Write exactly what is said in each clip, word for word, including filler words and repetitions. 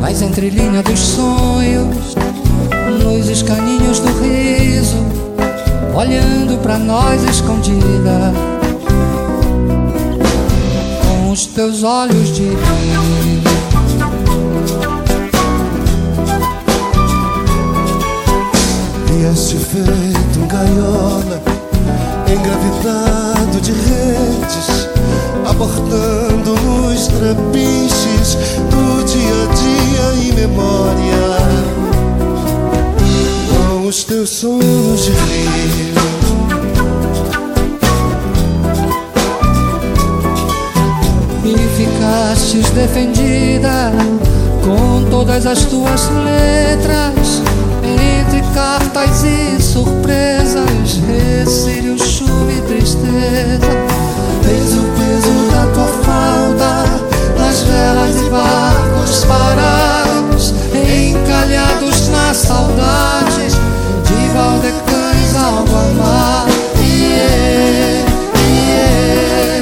nas entrelinhas dos sonhos, nos escaninhos do riso, olhando pra nós escondida, com os teus olhos de brilho. Vieste feito um gaiola, engravidado de redes, abortando nos trapiches do dia a dia em memória, com os teus sonhos de rio. E ficastes defendida com todas as tuas letras, entre cartas e surpresas, recílio, chuva e tristeza. Fez o peso da tua falda nas velas e barcos parados, encalhados na saudade de Valdecães ao mar. Yeah, yeah,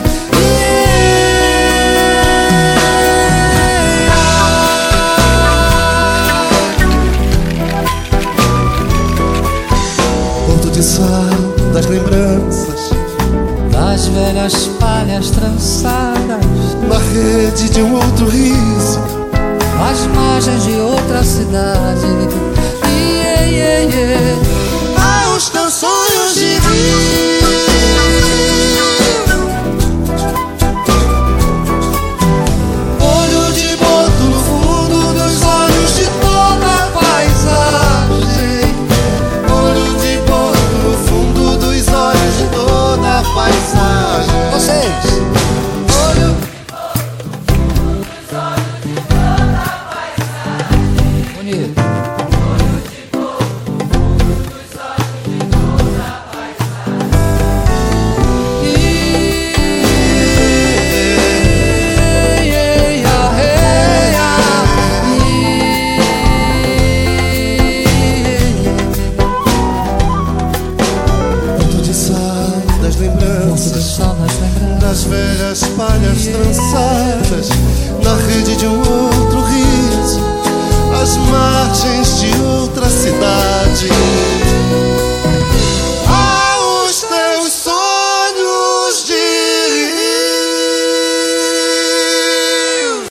de sal das lembranças, das velhas palhas trançadas, na rede de um outro riso, às margens de outra cidade,